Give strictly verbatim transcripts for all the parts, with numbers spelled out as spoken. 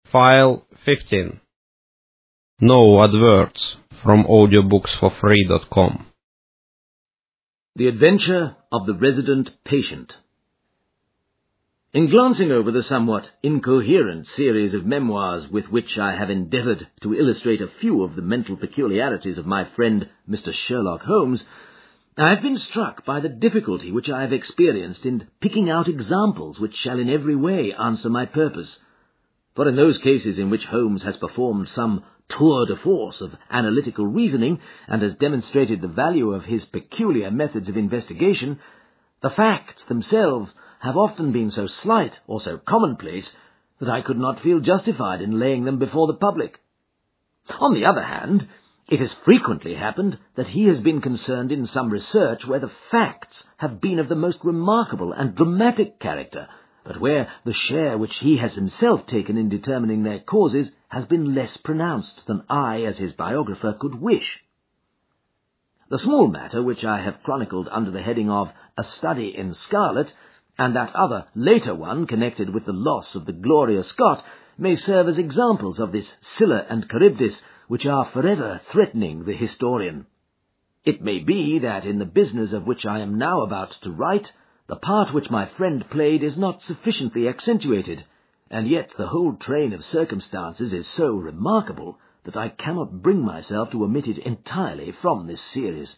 File fifteen. No adverts from audiobooks for free dot com. The Adventure of the Resident Patient. In glancing over the somewhat incoherent series of memoirs with which I have endeavoured to illustrate a few of the mental peculiarities of my friend Mister Sherlock Holmes, I have been struck by the difficulty which I have experienced in picking out examples which shall in every way answer my purpose. For in those cases in which Holmes has performed some tour de force of analytical reasoning and has demonstrated the value of his peculiar methods of investigation, the facts themselves have often been so slight or so commonplace that I could not feel justified in laying them before the public. On the other hand, it has frequently happened that he has been concerned in some research where the facts have been of the most remarkable and dramatic character, but where the share which he has himself taken in determining their causes has been less pronounced than I, as his biographer, could wish. The small matter which I have chronicled under the heading of A Study in Scarlet, and that other later one connected with the loss of the Gloria Scott, may serve as examples of this Scylla and Charybdis which are forever threatening the historian. It may be that in the business of which I am now about to write, the part which my friend played is not sufficiently accentuated, and yet the whole train of circumstances is so remarkable that I cannot bring myself to omit it entirely from this series.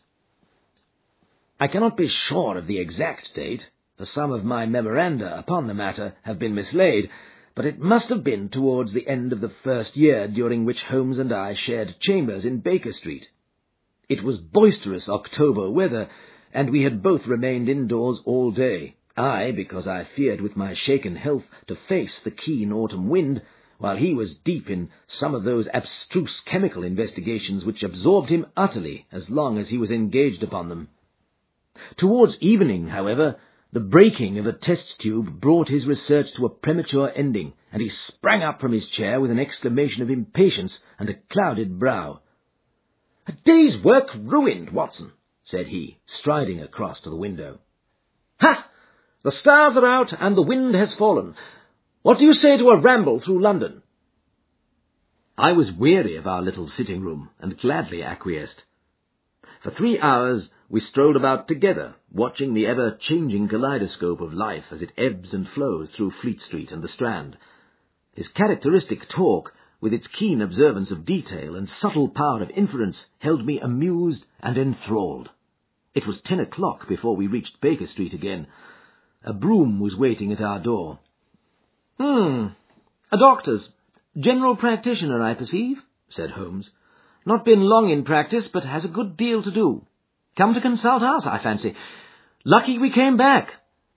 I cannot be sure of the exact date, for some of my memoranda upon the matter have been mislaid, but it must have been towards the end of the first year during which Holmes and I shared chambers in Baker Street. It was boisterous October weather, and we had both remained indoors all day, I because I feared with my shaken health to face the keen autumn wind, while he was deep in some of those abstruse chemical investigations which absorbed him utterly as long as he was engaged upon them. Towards evening, however, the breaking of a test tube brought his research to a premature ending, and he sprang up from his chair with an exclamation of impatience and a clouded brow. "A day's work ruined, Watson," said he, striding across to the window. "Ha! The stars are out and the wind has fallen. What do you say to a ramble through London?" I was weary of our little sitting-room, and gladly acquiesced. For three hours we strolled about together, watching the ever-changing kaleidoscope of life as it ebbs and flows through Fleet Street and the Strand. His characteristic talk, with its keen observance of detail and subtle power of inference, held me amused and enthralled. It was ten o'clock before we reached Baker Street again. A brougham was waiting at our door. "Hmm, a doctor's. General practitioner, I perceive," said Holmes. "Not been long in practice, but has a good deal to do. Come to consult us, I fancy. Lucky we came back."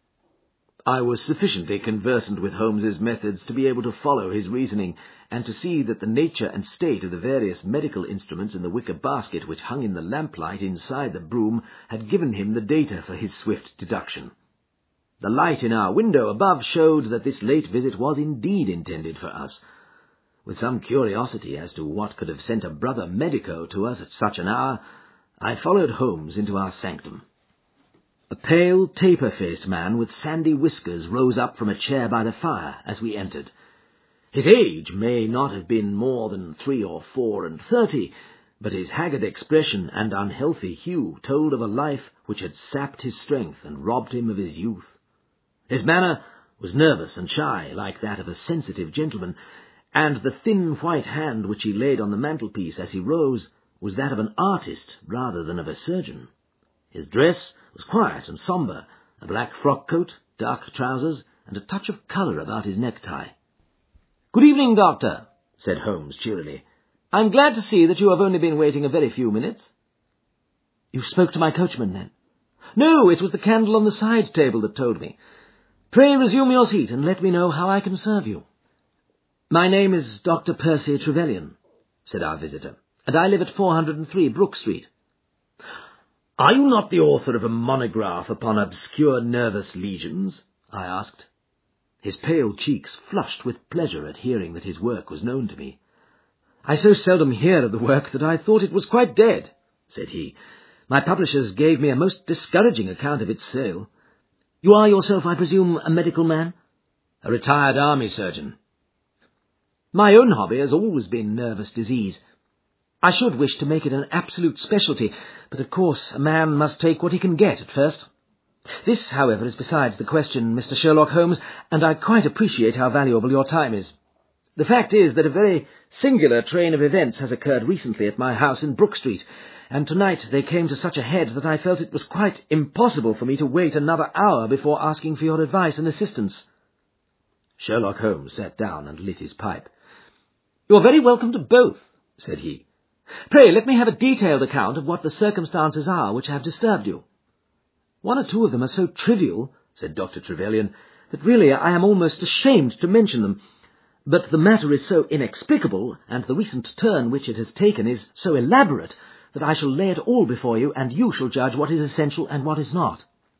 I was sufficiently conversant with Holmes's methods to be able to follow his reasoning, and to see that the nature and state of the various medical instruments in the wicker basket which hung in the lamplight inside the brougham had given him the data for his swift deduction. The light in our window above showed that this late visit was indeed intended for us. With some curiosity as to what could have sent a brother medico to us at such an hour, I followed Holmes into our sanctum. A pale, taper-faced man with sandy whiskers rose up from a chair by the fire as we entered. His age may not have been more than three or four and thirty, but his haggard expression and unhealthy hue told of a life which had sapped his strength and robbed him of his youth. His manner was nervous and shy, like that of a sensitive gentleman, and the thin white hand which he laid on the mantelpiece as he rose was that of an artist rather than of a surgeon. His dress was quiet and sombre, a black frock-coat, dark trousers, and a touch of colour about his necktie. "Good evening, Doctor," said Holmes cheerily. "I'm glad to see that you have only been waiting a very few minutes." "You spoke to my coachman, then?" "No, it was the candle on the side table that told me. Pray resume your seat and let me know how I can serve you." "My name is Doctor Percy Trevelyan," said our visitor, "and I live at four hundred and three Brook Street." "Are you not the author of a monograph upon obscure nervous lesions?" I asked. His pale cheeks flushed with pleasure at hearing that his work was known to me. "I so seldom hear of the work that I thought it was quite dead," said he. "My publishers gave me a most discouraging account of its sale. You are yourself, I presume, a medical man?" "A retired army surgeon." My own hobby has always been nervous disease. I should wish to make it an absolute specialty, but of course a man must take what he can get at first. This, however, is besides the question, Mister Sherlock Holmes, and I quite appreciate how valuable your time is. The fact is that a very singular train of events has occurred recently at my house in Brook Street, and tonight they came to such a head that I felt it was quite impossible for me to wait another hour before asking for your advice and assistance. Sherlock Holmes sat down and lit his pipe. "You are very welcome to both," said he. "Pray let me have a detailed account of what the circumstances are which have disturbed you." "One or two of them are so trivial," said Doctor Trevelyan, "that really I am almost ashamed to mention them. But the matter is so inexplicable, and the recent turn which it has taken is so elaborate, that I shall lay it all before you, and you shall judge what is essential and what is not.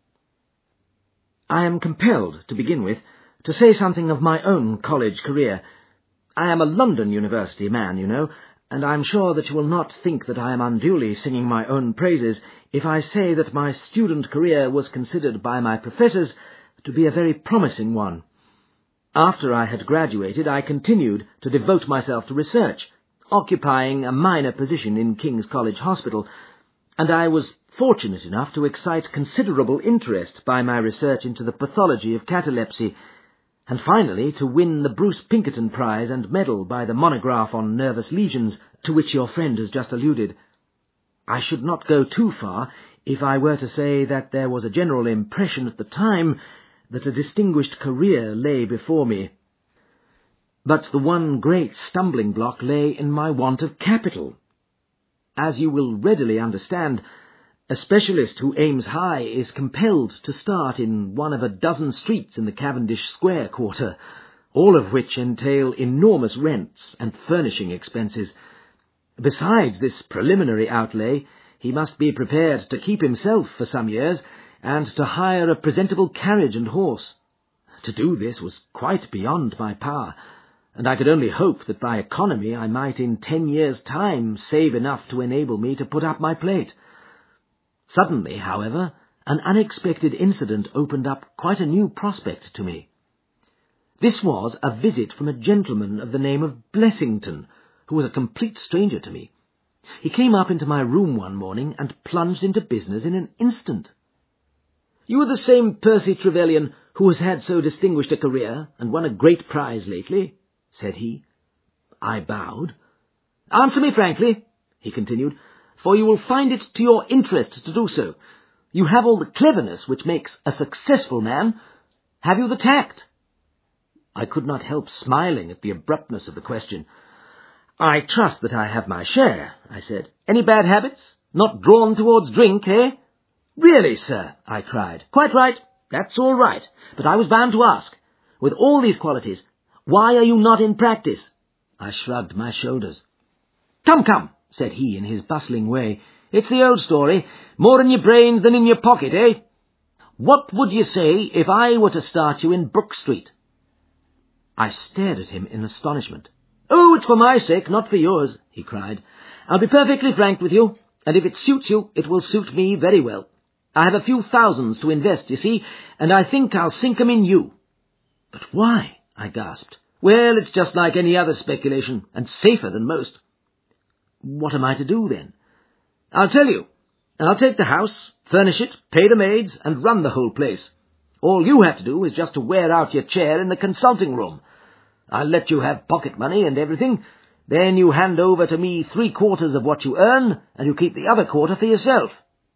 I am compelled, to begin with, to say something of my own college career. I am a London University man, you know, and I am sure that you will not think that I am unduly singing my own praises if I say that my student career was considered by my professors to be a very promising one. After I had graduated, I continued to devote myself to research, occupying a minor position in King's College Hospital, and I was fortunate enough to excite considerable interest by my research into the pathology of catalepsy, and finally to win the Bruce Pinkerton Prize and medal by the monograph on nervous lesions, to which your friend has just alluded. I should not go too far if I were to say that there was a general impression at the time that a distinguished career lay before me. But the one great stumbling block lay in my want of capital. As you will readily understand, a specialist who aims high is compelled to start in one of a dozen streets in the Cavendish Square quarter, all of which entail enormous rents and furnishing expenses. Besides this preliminary outlay, he must be prepared to keep himself for some years, and to hire a presentable carriage and horse. To do this was quite beyond my power, and I could only hope that by economy I might in ten years' time save enough to enable me to put up my plate. Suddenly, however, an unexpected incident opened up quite a new prospect to me. This was a visit from a gentleman of the name of Blessington, who was a complete stranger to me. He came up into my room one morning and plunged into business in an instant. "You are the same Percy Trevelyan who has had so distinguished a career and won a great prize lately?" said he. I bowed. "Answer me frankly," he continued, "for you will find it to your interest to do so. You have all the cleverness which makes a successful man. Have you the tact?" I could not help smiling at the abruptness of the question. "I trust that I have my share," I said. "Any bad habits? Not drawn towards drink, eh?" "Really, sir," I cried. "Quite right. That's all right. But I was bound to ask. With all these qualities, why are you not in practice?" I shrugged my shoulders. "Come, come," said he in his bustling way. "It's the old story. More in your brains than in your pocket, eh? What would you say if I were to start you in Brook Street?" I stared at him in astonishment. "Oh, it's for my sake, not for yours," he cried. "I'll be perfectly frank with you, and if it suits you, it will suit me very well. I have a few thousands to invest, you see, and I think I'll sink 'em in you." "But why?" I gasped. "Well, it's just like any other speculation, and safer than most." "What am I to do, then?" "I'll tell you. I'll take the house, furnish it, pay the maids, and run the whole place. All you have to do is just to wear out your chair in the consulting room. I'll let you have pocket money and everything. Then you hand over to me three quarters of what you earn, and you keep the other quarter for yourself."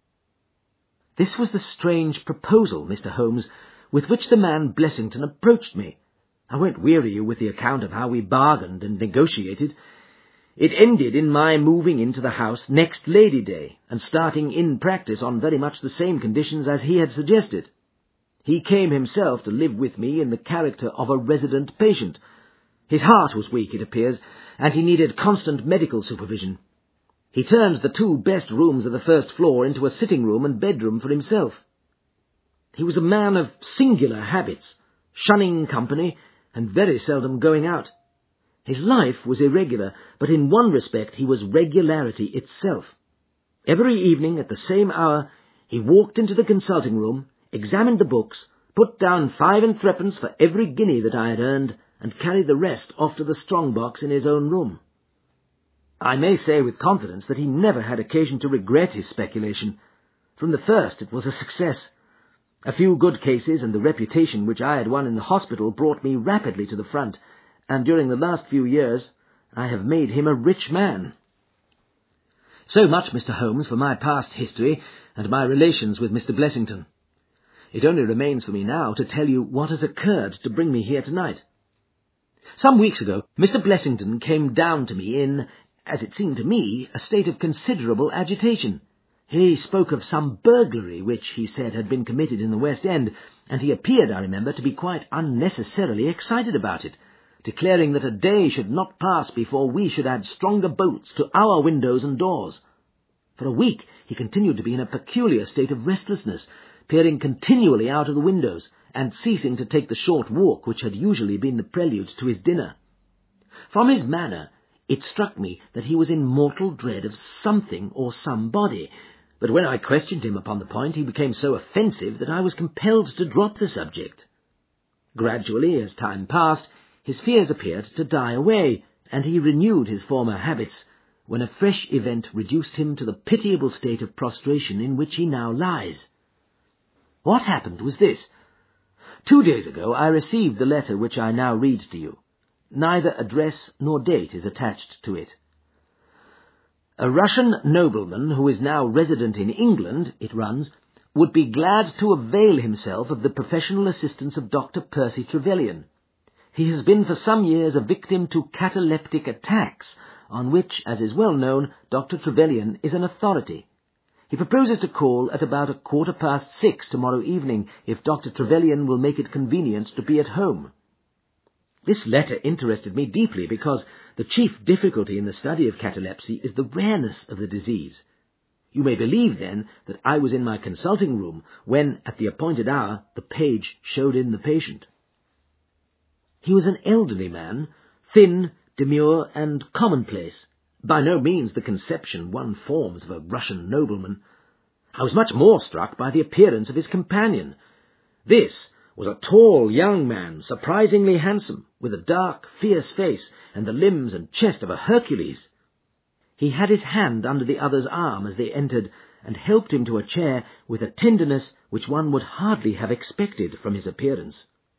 This was the strange proposal, Mister Holmes, with which the man Blessington approached me. I won't weary you with the account of how we bargained and negotiated. It ended in my moving into the house next Lady Day, and starting in practice on very much the same conditions as he had suggested. He came himself to live with me in the character of a resident patient. His heart was weak, it appears, and he needed constant medical supervision. He turned the two best rooms of the first floor into a sitting room and bedroom for himself. He was a man of singular habits, shunning company, and very seldom going out. His life was irregular, but in one respect he was regularity itself. Every evening at the same hour he walked into the consulting room, examined the books, put down five and threepence for every guinea that I had earned, and carry the rest off to the strong box in his own room. I may say with confidence that he never had occasion to regret his speculation. From the first it was a success. A few good cases and the reputation which I had won in the hospital brought me rapidly to the front, and during the last few years I have made him a rich man. So much, Mister Holmes, for my past history and my relations with Mister Blessington. It only remains for me now to tell you what has occurred to bring me here tonight. Some weeks ago, Mister Blessington came down to me in, as it seemed to me, a state of considerable agitation. He spoke of some burglary which, he said, had been committed in the West End, and he appeared, I remember, to be quite unnecessarily excited about it, declaring that a day should not pass before we should add stronger bolts to our windows and doors. For a week he continued to be in a peculiar state of restlessness, peering continually out of the windows, and ceasing to take the short walk which had usually been the prelude to his dinner. From his manner, it struck me that he was in mortal dread of something or somebody, but when I questioned him upon the point, he became so offensive that I was compelled to drop the subject. Gradually, as time passed, his fears appeared to die away, and he renewed his former habits, when a fresh event reduced him to the pitiable state of prostration in which he now lies. What happened was this. Two days ago I received the letter which I now read to you. Neither address nor date is attached to it. A Russian nobleman who is now resident in England, it runs, would be glad to avail himself of the professional assistance of Doctor Percy Trevelyan. He has been for some years a victim to cataleptic attacks, on which, as is well known, Doctor Trevelyan is an authority. He proposes to call at about a quarter past six tomorrow evening, if Doctor Trevelyan will make it convenient to be at home. This letter interested me deeply because the chief difficulty in the study of catalepsy is the rareness of the disease. You may believe, then, that I was in my consulting room when, at the appointed hour, the page showed in the patient. He was an elderly man, thin, demure, and commonplace, by no means the conception one forms of a Russian nobleman. I was much more struck by the appearance of his companion. This was a tall young man, surprisingly handsome, with a dark, fierce face and the limbs and chest of a Hercules. He had his hand under the other's arm as they entered, and helped him to a chair with a tenderness which one would hardly have expected from his appearance.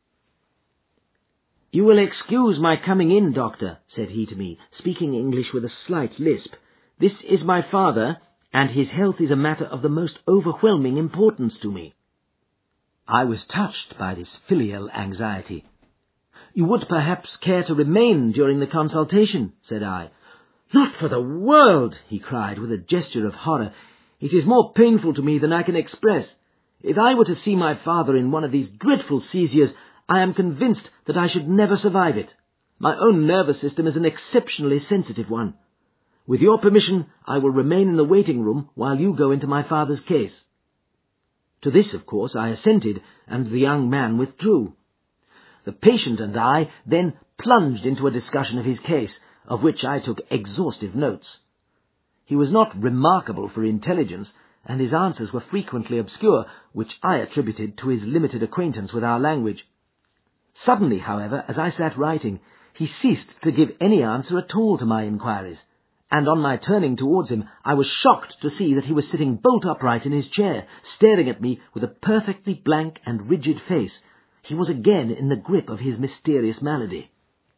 "You will excuse my coming in, doctor," said he to me, speaking English with a slight lisp. "This is my father, and his health is a matter of the most overwhelming importance to me." I was touched by this filial anxiety. "You would perhaps care to remain during the consultation," said I. "Not for the world," he cried with a gesture of horror. "It is more painful to me than I can express. If I were to see my father in one of these dreadful seizures, I am convinced that I should never survive it. My own nervous system is an exceptionally sensitive one. With your permission, I will remain in the waiting room while you go into my father's case." To this, of course, I assented, and the young man withdrew. The patient and I then plunged into a discussion of his case, of which I took exhaustive notes. He was not remarkable for intelligence, and his answers were frequently obscure, which I attributed to his limited acquaintance with our language. Suddenly, however, as I sat writing, he ceased to give any answer at all to my inquiries, and on my turning towards him, I was shocked to see that he was sitting bolt upright in his chair, staring at me with a perfectly blank and rigid face. He was again in the grip of his mysterious malady.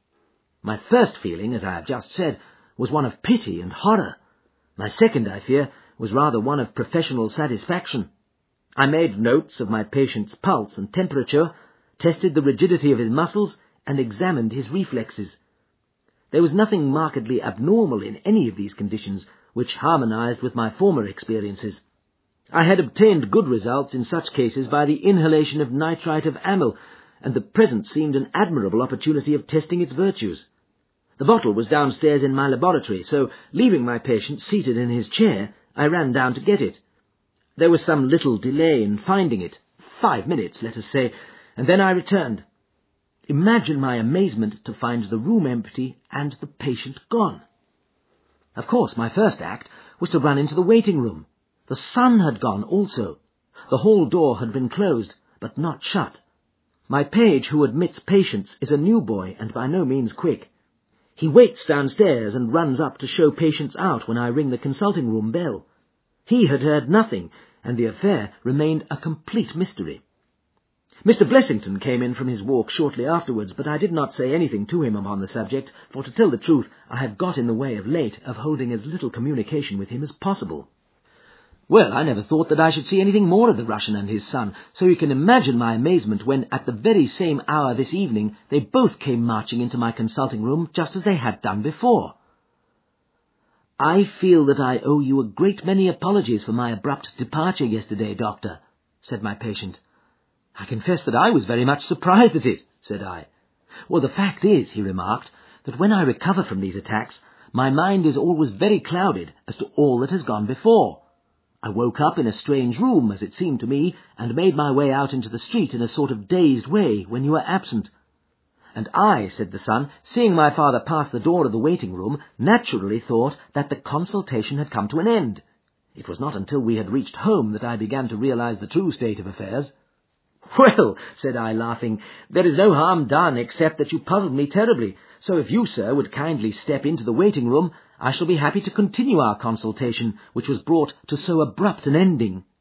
My first feeling, as I have just said, was one of pity and horror. My second, I fear, was rather one of professional satisfaction. I made notes of my patient's pulse and temperature, tested the rigidity of his muscles, and examined his reflexes. There was nothing markedly abnormal in any of these conditions, which harmonized with my former experiences. I had obtained good results in such cases by the inhalation of nitrite of amyl, and the present seemed an admirable opportunity of testing its virtues. The bottle was downstairs in my laboratory, so, leaving my patient seated in his chair, I ran down to get it. There was some little delay in finding it, five minutes, let us say, and then I returned. Imagine my amazement to find the room empty and the patient gone. Of course, my first act was to run into the waiting room. The son had gone also. The hall door had been closed, but not shut. My page who admits patients is a new boy and by no means quick. He waits downstairs and runs up to show patients out when I ring the consulting room bell. He had heard nothing, and the affair remained a complete mystery. Mister Blessington came in from his walk shortly afterwards, but I did not say anything to him upon the subject, for to tell the truth, I had got in the way of late of holding as little communication with him as possible. Well, I never thought that I should see anything more of the Russian and his son, so you can imagine my amazement when, at the very same hour this evening, they both came marching into my consulting room just as they had done before. "I feel that I owe you a great many apologies for my abrupt departure yesterday, Doctor," said my patient. "I confess that I was very much surprised at it," said I. "Well, the fact is," he remarked, "that when I recover from these attacks, my mind is always very clouded as to all that has gone before. I woke up in a strange room, as it seemed to me, and made my way out into the street in a sort of dazed way when you were absent. And I," said the son, "seeing my father pass the door of the waiting room, naturally thought that the consultation had come to an end. It was not until we had reached home that I began to realize the true state of affairs." "Well," said I, laughing, "there is no harm done except that you puzzled me terribly, so if you, sir, would kindly step into the waiting room, I shall be happy to continue our consultation, which was brought to so abrupt an ending."